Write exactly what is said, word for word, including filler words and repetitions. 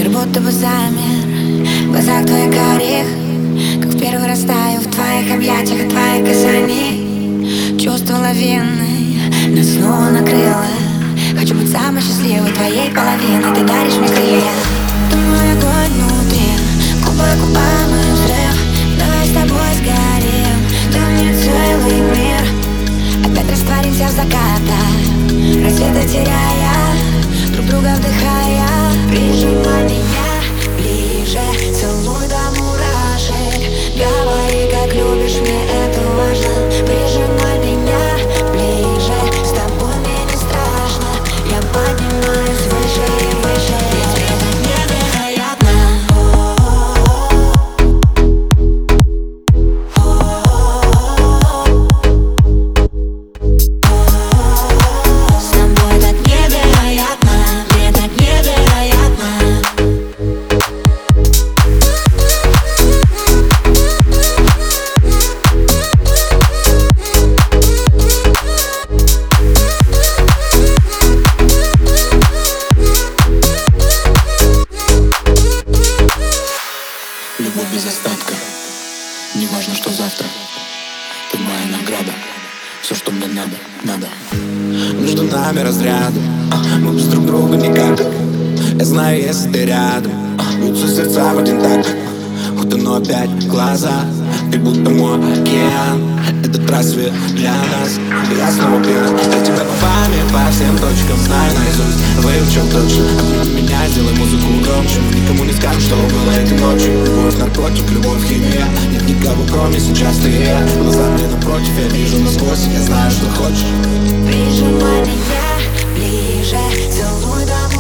Мир будто бы замер в глазах твоих карих, как в первый раз таю в твоих объятиях и твоих касаний. Чувство лавины нас снова накрыло. Хочу быть самой счастливой твоей половиной. Ты даришь мне крылья. Ты мой огонь внутри, губы губам и взрыв. Давай с тобой сгорим, ты мне целый мир. Опять растворимся в закатах, рассветы теряя, друг друга вдыхая. Прижимай меня ближе, целуй до мурашек. Говори, как любишь, мне это важно. Прижимай меня ближе, с тобой мне не страшно. Я поднимаюсь выше и выше. Ведь это невероятно. С тобой так невероятно, мне так невероятно. Любовь без остатка, не важно, что завтра. Ты моя награда, все, что мне надо, надо. Между нами разряды, мы без друг друга никак. Я знаю, если ты рядом, бьются сердца в один такт. Ух ты, но опять глаза, как будто мой океан. Этот рассвет для нас, я снова пью. Я тебя губами по всем точкам знаю наизусть. Выучил точно, обними меня, сделай музыку громче. Никому не скажем, что было этой ночью. Любовь, наркотик, любовь, химия. Нет никого, кроме сейчас ты и я. Глаза мне напротив, я вижу насквозь. Я знаю, что хочешь. Прижимай меня ближе, целуй до